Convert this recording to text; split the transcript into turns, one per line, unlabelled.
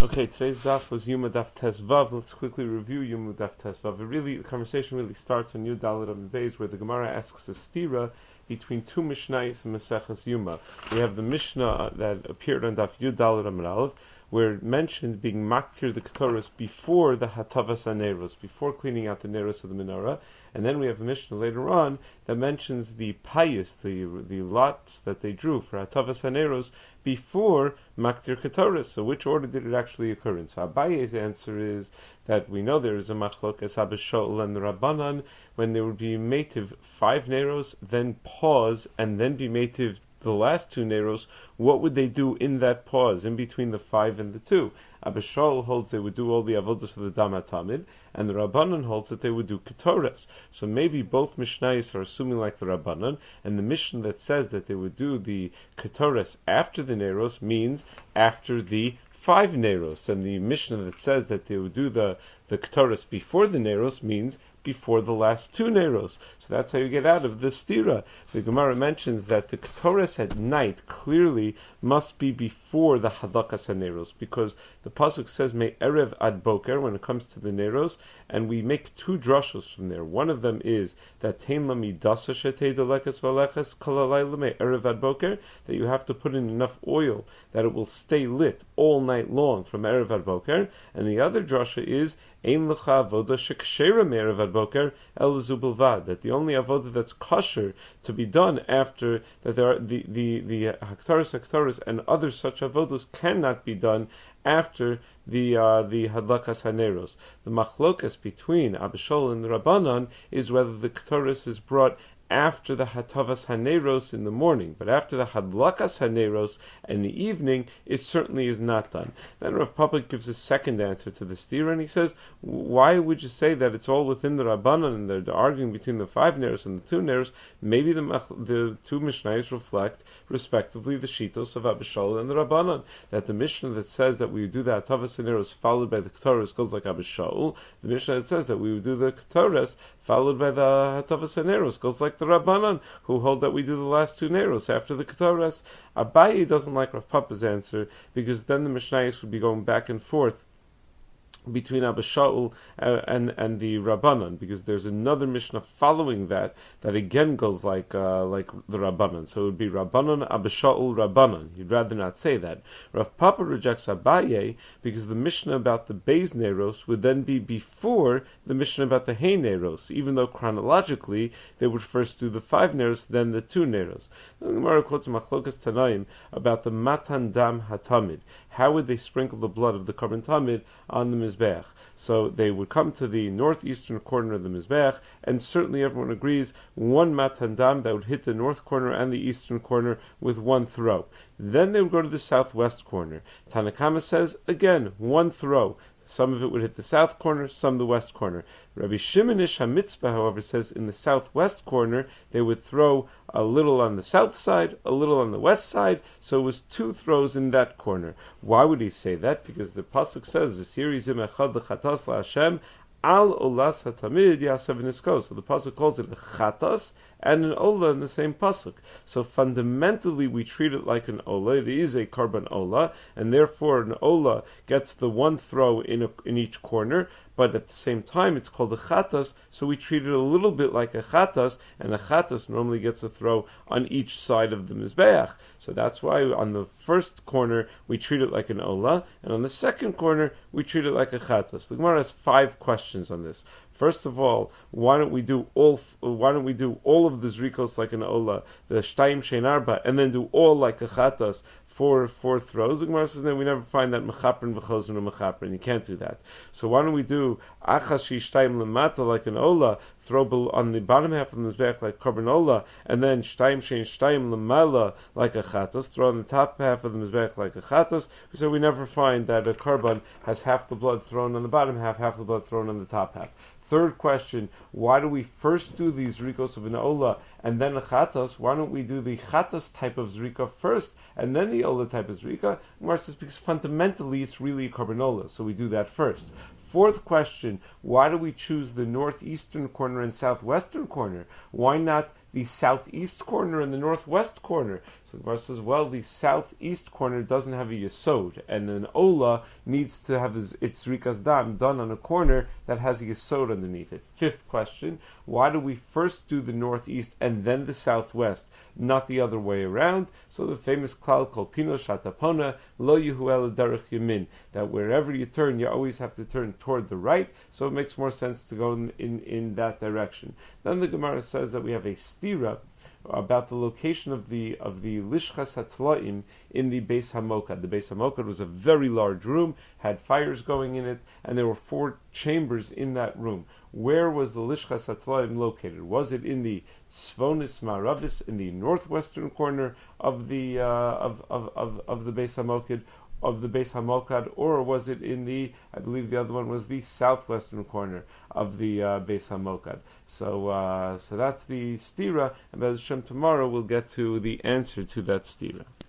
Okay, today's daf was Yuma Daf Tes Vav. Let's quickly review Yuma Daf Tes Vav. The conversation really starts on Yud Dalet Amud Beis, where the Gemara asks a stira between two Mishnayos and Maseches Yuma. We have the Mishnah that appeared on Daf Yud Dalet Amud Aleph, where it mentioned being maktir the Ketores before the Hatavas HaNeros, before cleaning out the Neros of the menorah. And then we have a Mishnah later on that mentions the payas, the lots that they drew for Hatavas HaNeros before maktir Ketores. So which order did it actually occur in? So Abaye's answer is that we know there is a machlokas Abishol and the Rabbanan when they would be mativ 5 Neros, then pause, and then be mativ the last 2 Neros. What would they do in that pause, in between the 5 and the 2? Abishol holds they would do all the avodas of the Dam HaTamid, and the Rabbanan holds that they would do Ketores. So maybe both Mishnayos are assuming like the Rabbanan, and the Mishnah that says that they would do the Ketores after the Neros means after the 5 Neros, and the Mishnah that says that they would do the Ketores before the Neros means before the last 2 Neros. So that's how you get out of the stira. The Gemara mentions that the Ketores at night clearly must be before the Hadakas HaNeros, because the pasuk says me erev ad boker when it comes to the Neros, and we make 2 drashos from there. One of them is that tein la midasa shetei delekas v'aleches kalalayla me erev ad boker, that you have to put in enough oil that it will stay lit all night long from erev ad boker, and the other drasha is ein lecha avoda shekshera me erev ad boker el zubulvad, that the only avoda that's kosher to be done after that there are the haktaris and other such avodos cannot be done after the hadlakas haneros. The machlokas between Abishol and the Rabbanan is whether the ketores is brought after the Hatavas HaNeros in the morning, but after the Hadlakas HaNeros in the evening, it certainly is not done. Then Rav Papa gives a second answer to the stira, and he says, why would you say that it's all within the Rabbanan, and they're arguing between the 5 Neros and the 2 Neros? Maybe the 2 Mishnayos reflect, respectively, the Shitos of Abishol and the Rabbanan, that the Mishnah that says that we do the Hatavas HaNeros followed by the Ketores goes like Abishol, the Mishnah that says that we would do the Ketores followed by the Hatavas HaNeros goes like the Rabbanan, who hold that we do the last 2 Neros after the Ketores. Abaye doesn't like Rav Papa's answer, because then the Mishnayos would be going back and forth between Abba Shaul and the Rabbanan, because there's another Mishnah following that again goes like the Rabbanan. So it would be Rabbanan, Abba Shaul, Rabbanan. You'd rather not say that. Rav Papa rejects Abaye because the Mishnah about the Beis Neros would then be before the Mishnah about the Hey Neros, even though chronologically they would first do the 5 Neros, then the 2 Neros. The Gemara quotes Machlokas Tanaim about the Matan Dam HaTamid. How would they sprinkle the blood of the Karban Tamid on the Mizbeach? So they would come to the northeastern corner of the Mizbeach, and certainly everyone agrees one Matan Dam that would hit the north corner and the eastern corner with one throw. Then they would go to the southwest corner. Tanakama says, again, one throw. Some of it would hit the south corner, some the west corner. Rabbi Shimon Ish HaMitzpah, however, says in the southwest corner they would throw a little on the south side, a little on the west side, so it was 2 throws in that corner. Why would he say that? Because the pasuk says, "V'siri zim echad lechatas laHashem al olas hatamid yasav nisko." So the pasuk calls it a chatas and an ola in the same pasuk. So fundamentally we treat it like an ola. It is a karban ola, and therefore an ola gets the 1 throw in each corner, but at the same time it's called a chatas, so we treat it a little bit like a chatas, and a chatas normally gets a throw on each side of the mizbeach. So that's why on the first corner we treat it like an ola, and on the second corner we treat it like a chatas. The Gemara has 5 questions on this. First of all, why don't we do all of the zrikos like an ola, the shtayim shein arba, and then do all like a chatas for 4 throws? The Gemara says that we never find that mechaprin v'chozin or mechaprin. You can't do that. So why don't we do achas shi shtayim lemata like an ola, throw on the bottom half of the mizbeach like karban ola, and then shtayim shein shtayim lemala like a chatas, throw on the top half of the mizbeach like a chatas? So we never find that a karban has half the blood thrown on the bottom half the blood thrown on the top half. Third question, why do we first do these zrikos of an ola and then a chatas? Why don't we do the chatas type of zrika first and then the ola type of zrika? Gemara says because fundamentally it's really a karban ola, so we do that first. Fourth question, why do we choose the northeastern corner and southwestern corner? Why not the southeast corner and the northwest corner. So the Gemara says, well, the southeast corner doesn't have a yesod, and an ola needs to have its rikas dam done on a corner that has a yesod underneath it. Fifth question, why do we first do the northeast and then the southwest, not the other way around? So the famous klal called pino shatapona lo yehuel derech yamin, that wherever you turn, you always have to turn toward the right, so it makes more sense to go in that direction. Then the Gemara says that we have a stira about the location of the lishchas hatlaim in the Beis Hamokad. The Beis Hamokad was a very large room, had fires going in it, and there were 4 chambers in that room. Where was the lishchas hatlaim located? Was it in the tzvonis ma'aravis, in the northwestern corner of the Beis Hamokad, of the Beis Hamokad, or was it in the, I believe the other one was the southwestern corner of the Beis Hamokad? So that's the stira, and Be'ez Hashem tomorrow we'll get to the answer to that stira.